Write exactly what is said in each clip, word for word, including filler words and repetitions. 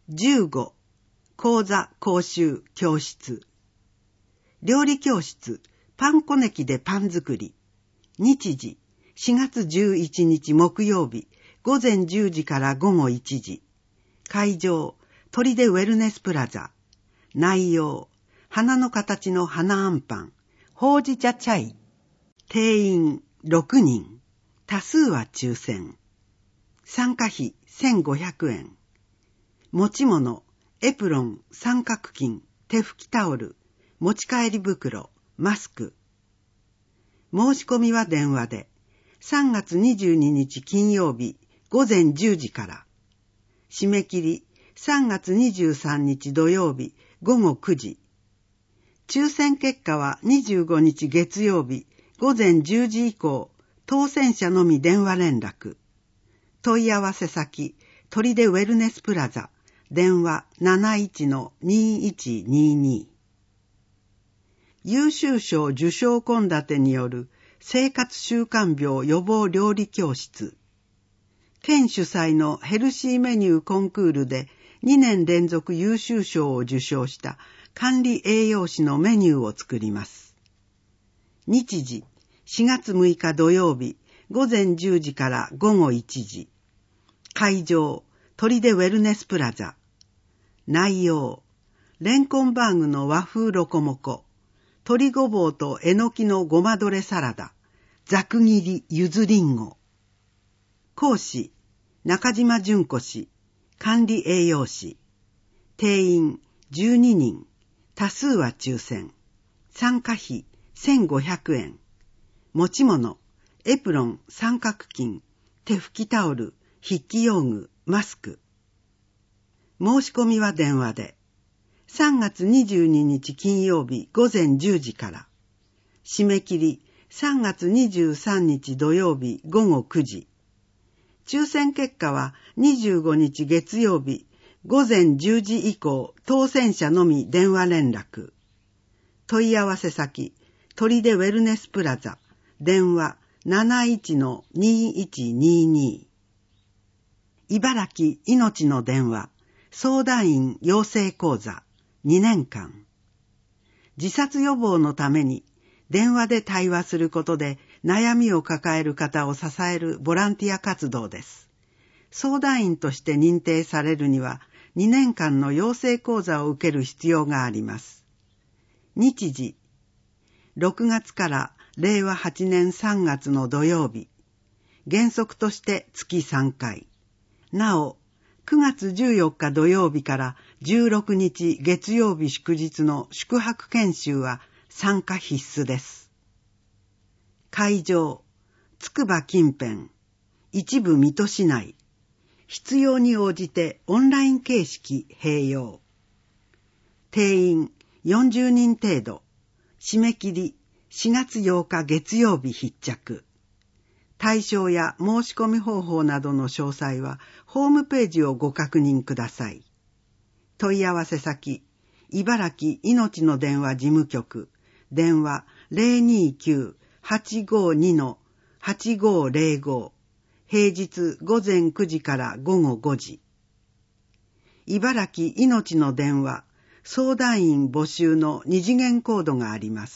じゅうご、講座講習教室。料理教室、パン粉ネキでパン作り。日時、しがつじゅういちにち木曜日、ごぜんじゅうじからごごいちじ。会場、砦ウェルネスプラザ。内容、花の形の花あんパン、ほうじ茶チャイ。定員ろくにん。多数は抽選。参加費せんごひゃくえん。持ち物、エプロン、三角巾、手拭きタオル、持ち帰り袋、マスク。申し込みは電話で、さんがつにじゅうににち金曜日ごぜんじゅうじから。締め切りさんがつにじゅうさんにち土曜日ごごくじ。抽選結果はにじゅうごにち月曜日ごぜんじゅうじ以降、当選者のみ電話連絡。問い合わせ先、砦ウェルネスプラザ、電話 なないちのにいちにに。優秀賞受賞献立による生活習慣病予防料理教室。県主催のヘルシーメニューコンクールでにねん連続優秀賞を受賞した管理栄養士のメニューを作ります。日時、しがつむいか土曜日、ごぜんじゅうじからごごいちじ。会場、砦ウェルネスプラザ。内容、レンコンバーグの和風ロコモコ、鶏ごぼうとえのきのごまどれサラダ、ざく切りゆずりんご。講師、中島純子氏、管理栄養士。定員じゅうににん、多数は抽選。参加費せんごひゃくえん。持ち物、エプロン、三角巾、手拭きタオル、筆記用具、マスク。申し込みは電話で、さんがつにじゅうににち金曜日ごぜんじゅうじから。締め切りさんがつにじゅうさんにち土曜日ごごくじ。抽選結果はにじゅうごにち月曜日ごぜんじゅうじ以降、当選者のみ電話連絡。問い合わせ先、砦ウェルネスプラザ、電話 なないちのにいちにに。茨城いのちの電話、相談員養成講座にねんかん。自殺予防のために電話で対話することで悩みを抱える方を支えるボランティア活動です。相談員として認定されるにはにねんかんの養成講座を受ける必要があります。日時、ろくがつかられいわはちねんさんがつの土曜日、原則として月さんかい。なお、くがつじゅうよっか土曜日からじゅうろくにち月曜日祝日の宿泊研修は参加必須です。会場、つくば近辺、一部水戸市内。必要に応じてオンライン形式併用。定員よんじゅうにん程度。締め切りしがつようか月曜日必着。対象や申し込み方法などの詳細はホームページをご確認ください。問い合わせ先、茨城いのちの電話事務局、電話 ゼロにきゅう はちごに はちごゼロご、平日ごぜんくじからごごごじ。茨城いのちの電話、相談員募集の二次元コードがあります。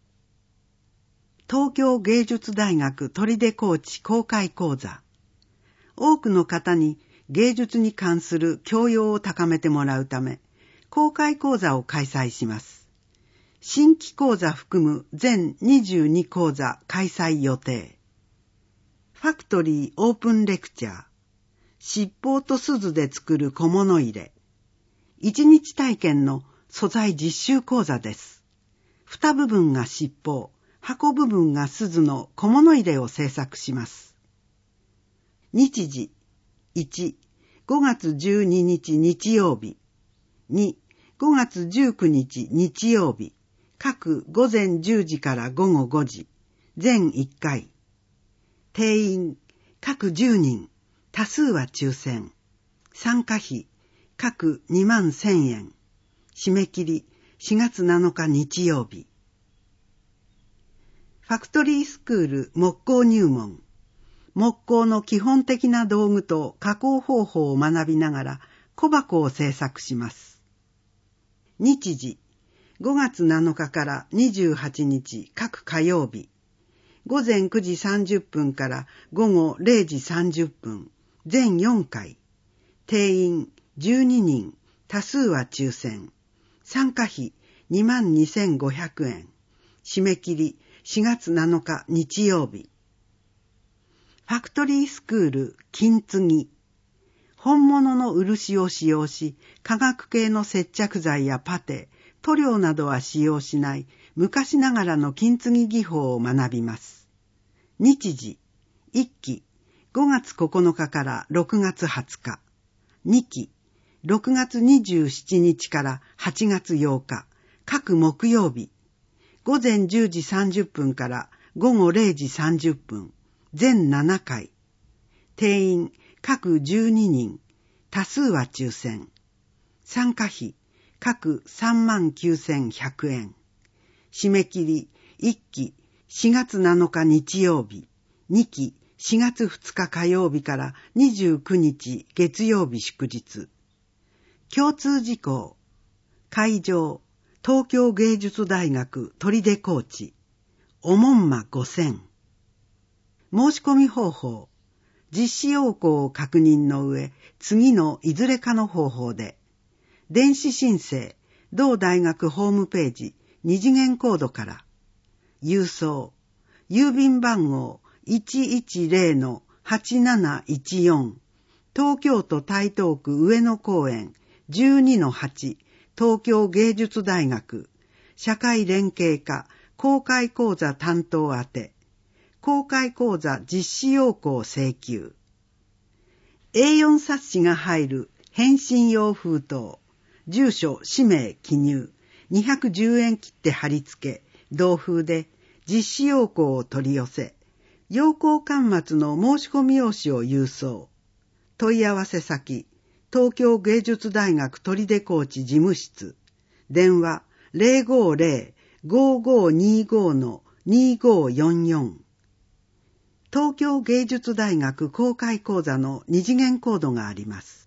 東京芸術大学砦高知公開講座。多くの方に芸術に関する教養を高めてもらうため、公開講座を開催します。新規講座含む全にじゅうにこうざ開催予定。ファクトリーオープンレクチャー。七宝と錫で作る小物入れ。一日体験の素材実習講座です。蓋部分が七宝。箱部分が錫の小物入れを製作します。日時、いち、ごがつじゅうににち日曜日、に、ごがつじゅうくにち日曜日、各ごぜんじゅうじからごごごじ、全いっかい。定員、各じゅうにん、多数は抽選。参加費、各にまんせんえん。締め切り、しがつなのか日曜日。ファクトリースクール木工入門。木工の基本的な道具と加工方法を学びながら小箱を制作します。日時、ごがつなのかからにじゅうはちにち各火曜日、ごぜんくじさんじゅっぷんからごごれいじさんじゅっぷん、全よんかい。定員じゅうににん、多数は抽選。参加費にまんにせんごひゃくえん。締め切りしがつなのか日曜日。ファクトリースクール金継ぎ。本物の漆を使用し、化学系の接着剤やパテ、塗料などは使用しない昔ながらの金継ぎ技法を学びます。日時、いっき、ごがつここのかからろくがつはつか。にき、ろくがつにじゅうしちにちからはちがつようか、各木曜日、ごぜんじゅうじさんじゅっぷんからごごれいじさんじゅっぷん、全ななかい。定員各じゅうににん、多数は抽選。参加費各さんまんきゅうせんひゃくえん。締め切りいっきしがつなのか日曜日、にきしがつふつか火曜日からにじゅうくにち月曜日祝日。共通事項。会場、東京芸術大学取手高知。おもんまごせん。申し込み方法。実施要項を確認の上、次のいずれかの方法で。電子申請、同大学ホームページ、二次元コードから。郵送、郵便番号 いちいちぜろのはちなないちよん、東京都台東区上野公園 じゅうにのはち、東京芸術大学、社会連携課公開講座担当宛て、公開講座実施要項請求。エーよん 冊子が入る返信用封筒、住所、氏名記入、にひゃくじゅうえん切手貼り付け、同封で実施要項を取り寄せ、要項巻末の申し込み用紙を郵送。問い合わせ先、東京芸術大学取手高知事務室。電話 ゼロごゼロ ごごにご にごよんよん。東京芸術大学公開講座の二次元コードがあります。